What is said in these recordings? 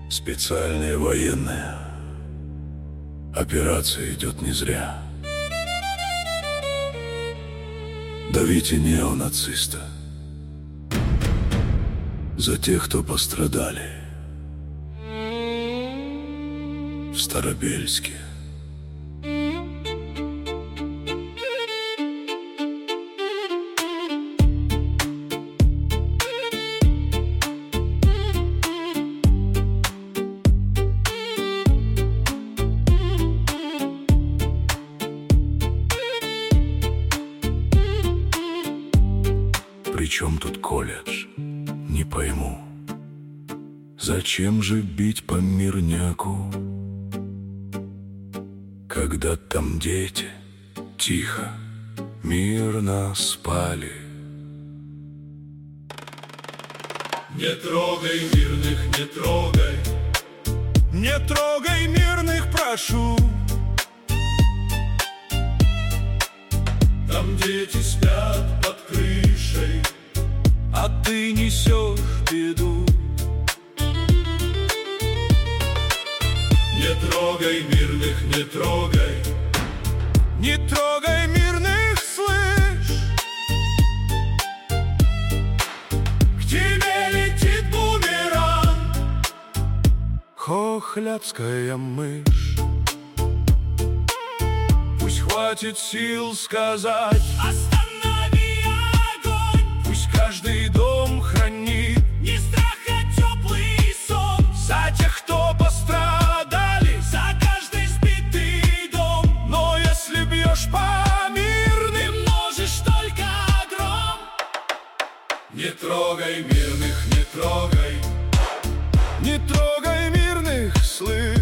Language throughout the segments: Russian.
Специальная военная операция идет не зря. Давите неонациста. За тех, кто пострадали в Старобельске. Причем тут колледж? Не пойму. Зачем же бить по мирняку, когда там дети тихо, мирно спали? Не трогай мирных, не трогай. Не трогай мирных, прошу. Там дети спят под крышей, а ты несешь беду. Не трогай мирных, не трогай. Не трогай мирных, слышь. К тебе летит бумеранг, хохлядская мышь. Пусть хватит сил сказать: останови огонь. Пусть каждый дом хранит Не страх, а теплый сон. за тех, кто пострадали, За каждый сбитый дом. но если бьешь по Ты мирным, множишь только гром. Не трогай мирных, не трогай. не трогай мирных, слышь.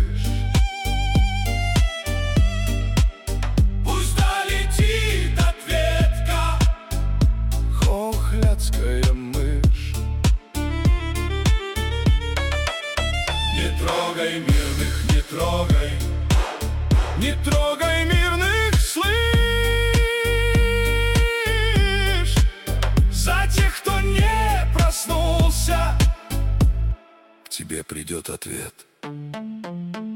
Пусть долетит ответка. Хохлядская мышь. Не трогай мирных, не трогай. Не трогай мирных, слышь. За тех, кто не проснулся, к тебе придет ответ.